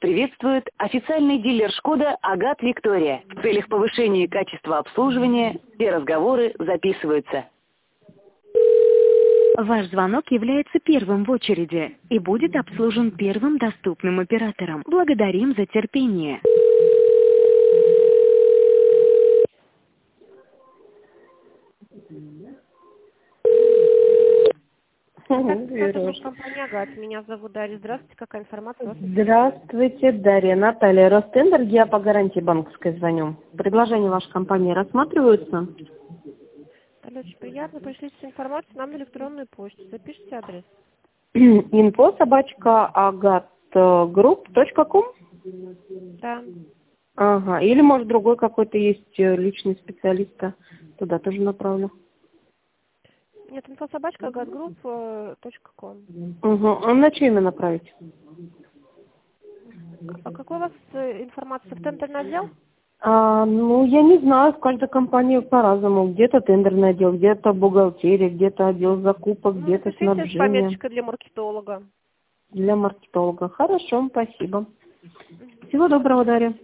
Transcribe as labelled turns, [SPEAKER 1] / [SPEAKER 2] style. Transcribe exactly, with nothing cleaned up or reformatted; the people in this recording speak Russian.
[SPEAKER 1] приветствует официальный дилер «Шкода» Агат Виктория. В целях повышения качества обслуживания все разговоры записываются. Ваш звонок является первым в очереди и будет обслужен первым доступным оператором. Благодарим за терпение.
[SPEAKER 2] Это компания «Агат». Меня зовут Дарья. Здравствуйте. Какая информация у вас?
[SPEAKER 3] Здравствуйте, Дарья. Наталья, Ростендер, я по гарантии банковской звоню. Предложения вашей компании рассматриваются?
[SPEAKER 2] Наталья, очень приятно. Пришлите информацию нам на электронную почту. Запишите адрес.
[SPEAKER 3] Инфо собачка агатгрупп точка ком?
[SPEAKER 2] Да.
[SPEAKER 3] Ага. Или, может, другой какой-то есть личный специалист, туда тоже направлю.
[SPEAKER 2] Нет, инфо собачка агатгрупп точка ком.
[SPEAKER 3] Угу. А на что именно направить?
[SPEAKER 2] А какой у вас информация? В тендерный отдел?
[SPEAKER 3] А, ну, я не знаю, в каждой компании по-разному. Где-то тендерный отдел, где-то бухгалтерия, где-то отдел закупок,
[SPEAKER 2] Ну,
[SPEAKER 3] где-то
[SPEAKER 2] напишите
[SPEAKER 3] снабжение.
[SPEAKER 2] пометочка для маркетолога.
[SPEAKER 3] Для маркетолога. Хорошо, спасибо. Всего доброго, Дарья.